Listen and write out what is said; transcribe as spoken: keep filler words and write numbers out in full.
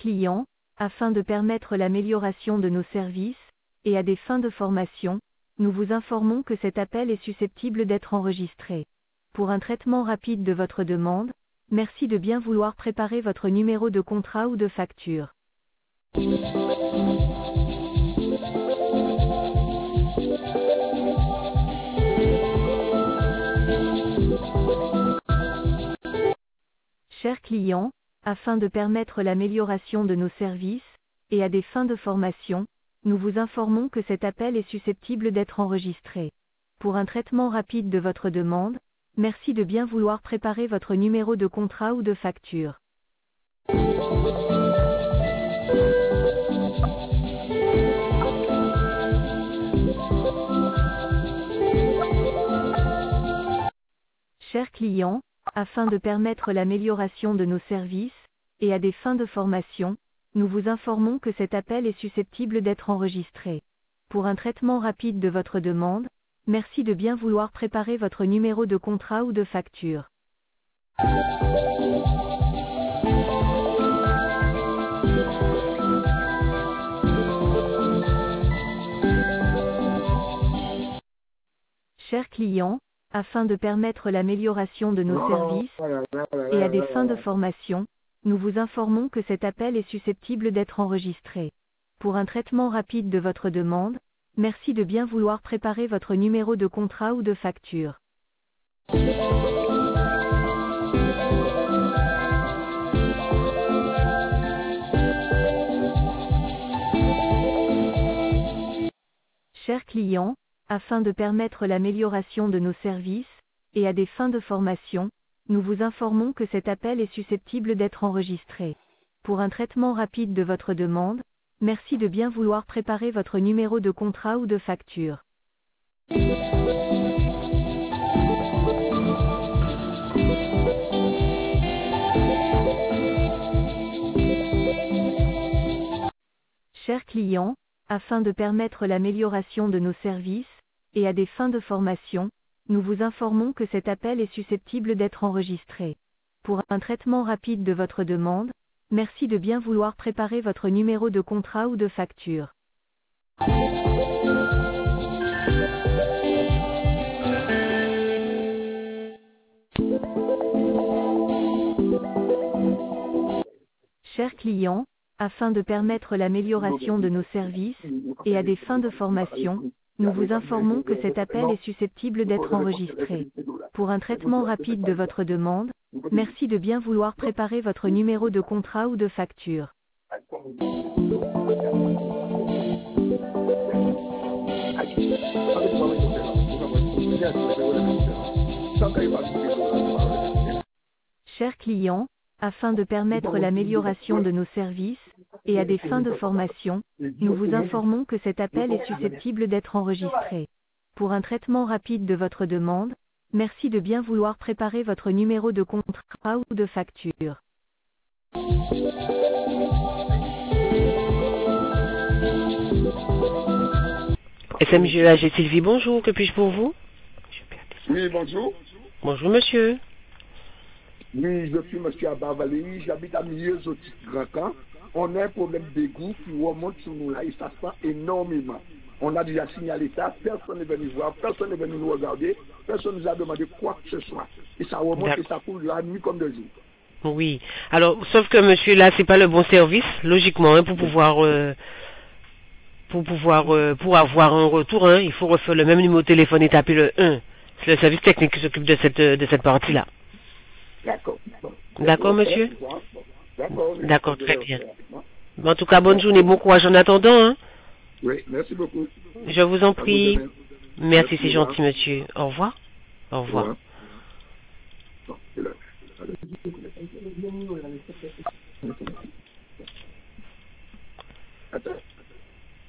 client, afin de permettre l'amélioration de nos services, et à des fins de formation, nous vous informons que cet appel est susceptible d'être enregistré. Pour un traitement rapide de votre demande, merci de bien vouloir préparer votre numéro de contrat ou de facture. Chers clients, afin de permettre l'amélioration de nos services, et à des fins de formation, nous vous informons que cet appel est susceptible d'être enregistré. Pour un traitement rapide de votre demande, merci de bien vouloir préparer votre numéro de contrat ou de facture. Chers clients, afin de permettre l'amélioration de nos services, et à des fins de formation, nous vous informons que cet appel est susceptible d'être enregistré. Pour un traitement rapide de votre demande, merci de bien vouloir préparer votre numéro de contrat ou de facture. Chers clients, afin de permettre l'amélioration de nos services, et à des fins de formation, nous vous informons que cet appel est susceptible d'être enregistré. Pour un traitement rapide de votre demande, merci de bien vouloir préparer votre numéro de contrat ou de facture. Chers clients, afin de permettre l'amélioration de nos services, et à des fins de formation, nous vous informons que cet appel est susceptible d'être enregistré. Pour un traitement rapide de votre demande, merci de bien vouloir préparer votre numéro de contrat ou de facture. Chers clients, afin de permettre l'amélioration de nos services, et à des fins de formation, nous vous informons que cet appel est susceptible d'être enregistré. Pour un traitement rapide de votre demande, merci de bien vouloir préparer votre numéro de contrat ou de facture. Chers clients, afin de permettre l'amélioration de nos services, et à des fins de formation, nous vous informons que cet appel est susceptible d'être enregistré. Pour un traitement rapide de votre demande, merci de bien vouloir préparer votre numéro de contrat ou de facture. Chers clients, afin de permettre l'amélioration de nos services, et à des fins de formation, nous vous informons que cet appel est susceptible d'être enregistré. Pour un traitement rapide de votre demande, merci de bien vouloir préparer votre numéro de contrat ou de facture. S M G A G Sylvie, bonjour, que puis-je pour vous? Oui, bonjour. Bonjour monsieur. Oui, je suis monsieur Abba Valérie, j'habite à Milieu-Zotique Grand Camp. On a un problème d'égout qui remonte sur nous là et ça se fait énormément. On a déjà signalé ça, personne n'est venu voir, personne n'est venu nous regarder, personne ne nous a demandé quoi que ce soit. Et ça remonte et ça coule la nuit comme de jour. Oui, alors, sauf que monsieur là, c'est pas le bon service, logiquement, hein, pour pouvoir... Euh, pour pouvoir... Euh, pour avoir un retour, hein, il faut refaire le même numéro de téléphone et taper le un. C'est le service technique qui s'occupe de cette, de cette partie-là. D'accord. D'accord, monsieur? D'accord. D'accord, très bien. En tout cas, bonne journée, bon courage en attendant. Hein. Oui, merci beaucoup. Je vous en prie. Merci, c'est gentil, monsieur. Au revoir. Au revoir. Attends.